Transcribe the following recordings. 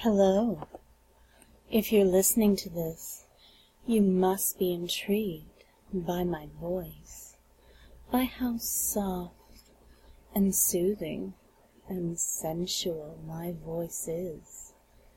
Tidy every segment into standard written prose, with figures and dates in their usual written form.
Hello. If you're listening to this, you must be intrigued by my voice, by how soft and soothing and sensual my voice is.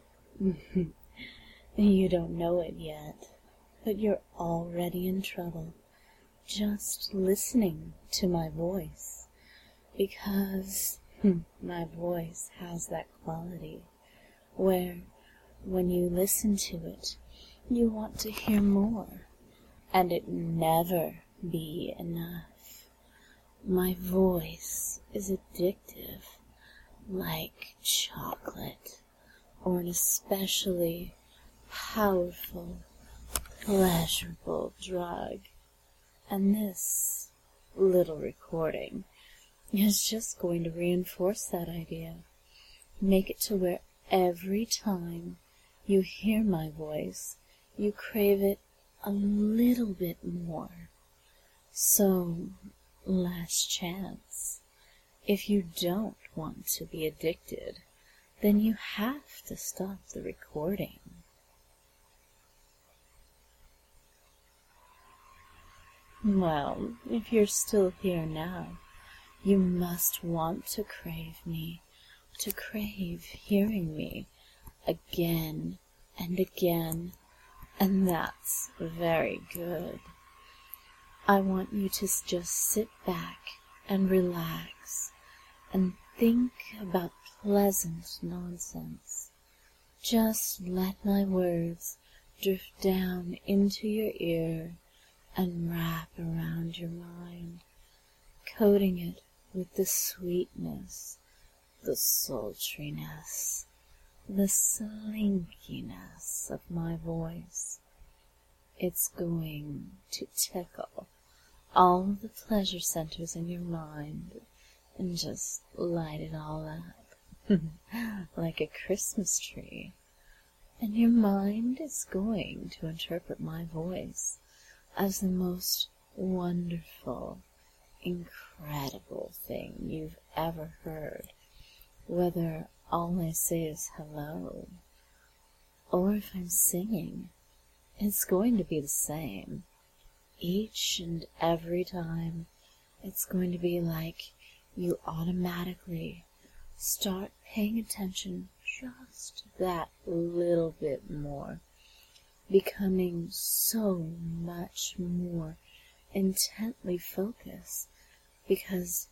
You don't know it yet, but you're already in trouble just listening to my voice, because my voice has that quality where, when you listen to it, you want to hear more, and it never be enough. My voice is addictive, like chocolate, or an especially powerful, pleasurable drug. And this little recording is just going to reinforce that idea. Make it to where every time you hear my voice, you crave it a little bit more. So, last chance. If you don't want to be addicted, then you have to stop the recording. Well, if you're still here now, you must want to crave me, to crave hearing me again and again, and that's very good. I want you to just sit back and relax and think about pleasant nonsense. Just let my words drift down into your ear and wrap around your mind, coating it with the sweetness, the sultriness, the slinkiness of my voice. It's going to tickle all the pleasure centers in your mind and just light it all up like a Christmas tree. And your mind is going to interpret my voice as the most wonderful, incredible thing you've ever heard, whether all I say is hello, or if I'm singing, it's going to be the same. Each and every time, it's going to be like you automatically start paying attention just that little bit more, becoming so much more intently focused, because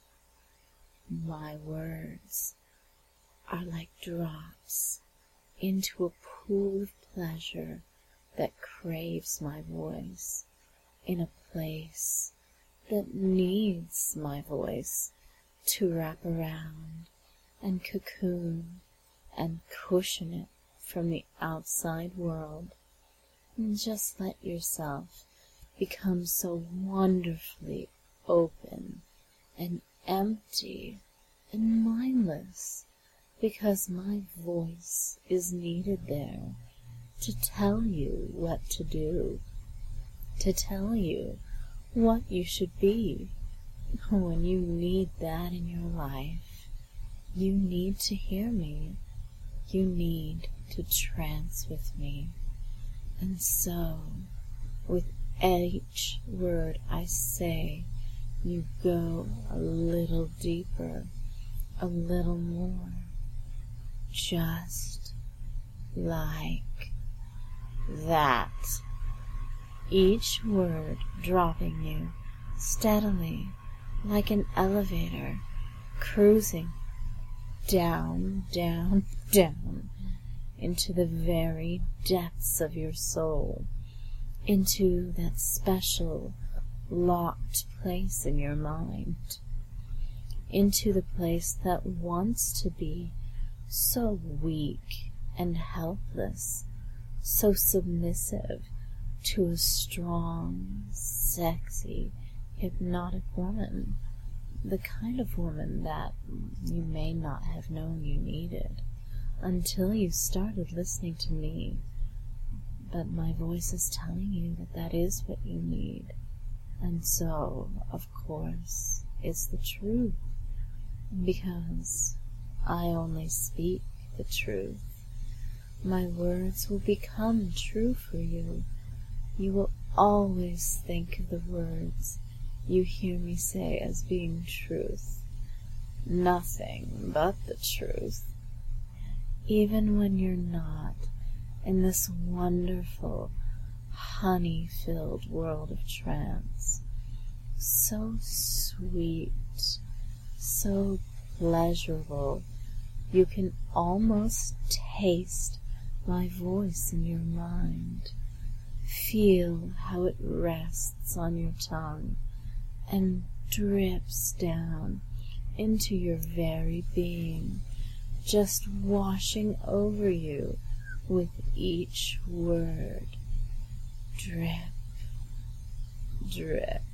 my words are like drops into a pool of pleasure that craves my voice, in a place that needs my voice to wrap around and cocoon and cushion it from the outside world. And just let yourself become so wonderfully open and empty and mindless, because my voice is needed there to tell you what to do, to tell you what you should be. When you need that in your life, you need to hear me. You need to trance with me. And so, with each word I say, you go a little deeper, a little more, just like that. Each word dropping you steadily, like an elevator, cruising down, down, down, into the very depths of your soul, into that special locked place in your mind, into the place that wants to be so weak and helpless, so submissive to a strong, sexy, hypnotic woman, the kind of woman that you may not have known you needed until you started listening to me. But my voice is telling you that that is what you need. And so, of course, it's the truth, because I only speak the truth. My words will become true for you. You will always think of the words you hear me say as being truth, nothing but the truth, even when you're not in this wonderful, honey-filled world of trance, so sweet, so pleasurable, you can almost taste my voice in your mind. Feel how it rests on your tongue and drips down into your very being, just washing over you with each word. Drip, drip,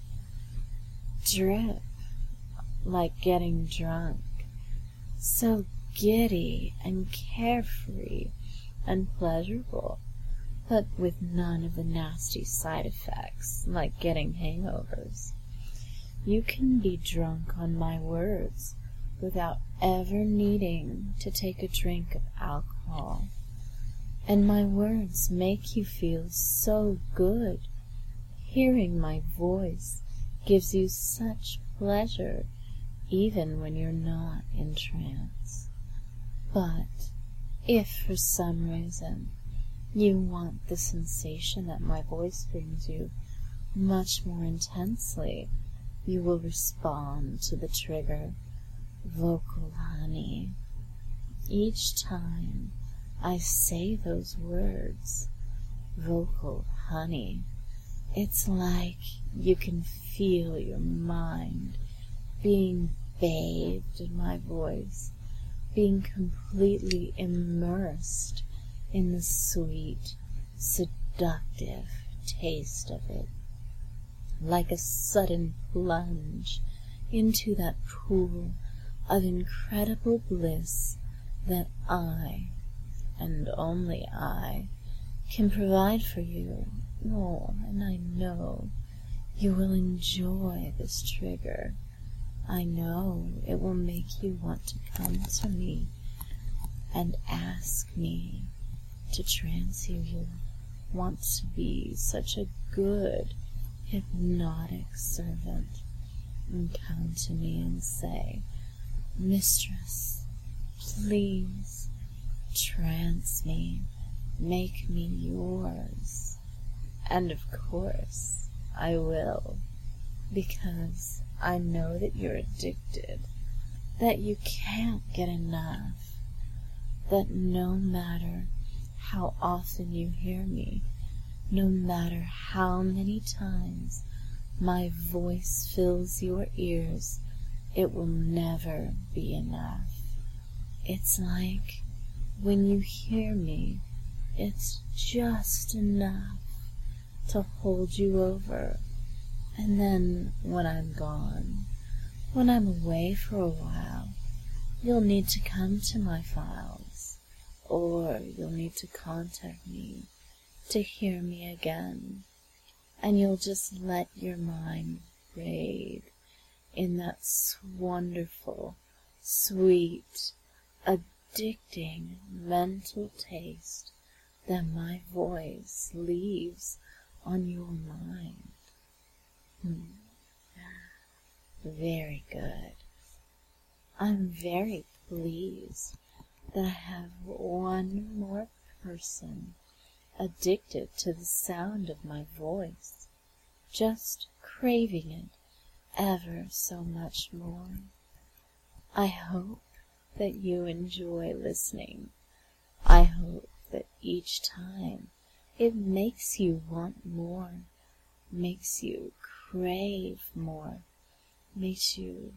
drip, like getting drunk, so giddy and carefree and pleasurable, but with none of the nasty side effects like getting hangovers. You can be drunk on my words without ever needing to take a drink of alcohol, and my words make you feel so good. Hearing my voice gives you such pleasure, even when you're not in trance. But if for some reason you want the sensation that my voice brings you much more intensely, you will respond to the trigger, vocal honey. Each time I say those words, vocal honey, it's like you can feel your mind being bathed in my voice, being completely immersed in the sweet, seductive taste of it, like a sudden plunge into that pool of incredible bliss that I, and only I, can provide for you. Oh, and I know you will enjoy this trigger. I know it will make you want to come to me and ask me to trance you. You'll want to be such a good, hypnotic servant and come to me and say, "Mistress, please trance me, make me yours." And of course I will, because I know that you're addicted, that you can't get enough, that no matter how often you hear me, no matter how many times my voice fills your ears, it will never be enough. It's like when you hear me, it's just enough to hold you over. And then when I'm gone, when I'm away for a while, you'll need to come to my files, or you'll need to contact me to hear me again, and you'll just let your mind bathe in that wonderful, sweet, addicting mental taste that my voice leaves on your mind. Very good. I'm very pleased that I have one more person addicted to the sound of my voice, just craving it ever so much more. I hope that you enjoy listening. I hope that each time it makes you want more, makes you crave more, makes you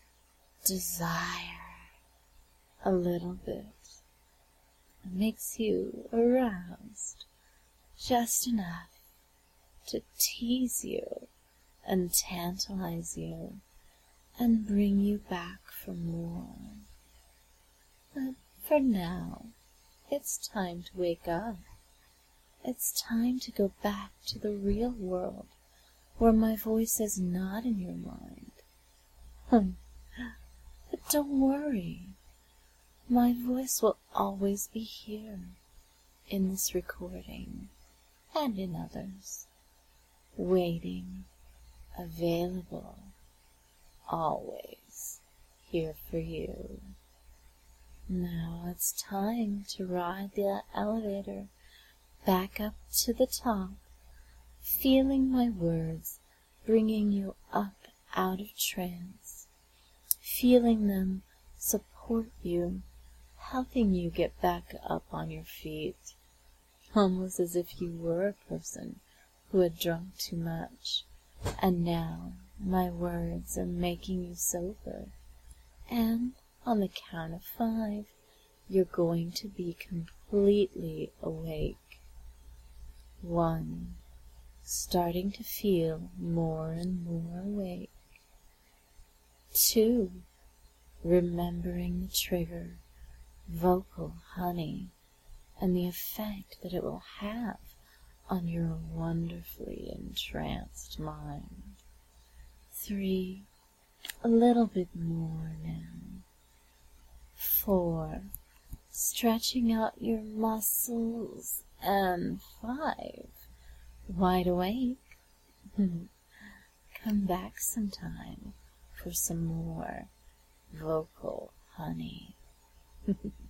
desire a little bit, makes you aroused just enough to tease you and tantalize you and bring you back for more. But for now, it's time to wake up. It's time to go back to the real world, where my voice is not in your mind. But don't worry, my voice will always be here, in this recording and in others, waiting, available, always here for you. Now it's time to ride the elevator back up to the top, feeling my words bringing you up out of trance, feeling them support you, helping you get back up on your feet, almost as if you were a person who had drunk too much, and now my words are making you sober, and on the count of 5, you're going to be completely awake. 1, starting to feel more and more awake. 2, remembering the trigger, vocal honey, and the effect that it will have on your wonderfully entranced mind. 3, a little bit more now. 4, stretching out your muscles, and 5, wide awake. Come back sometime for some more vocal honey.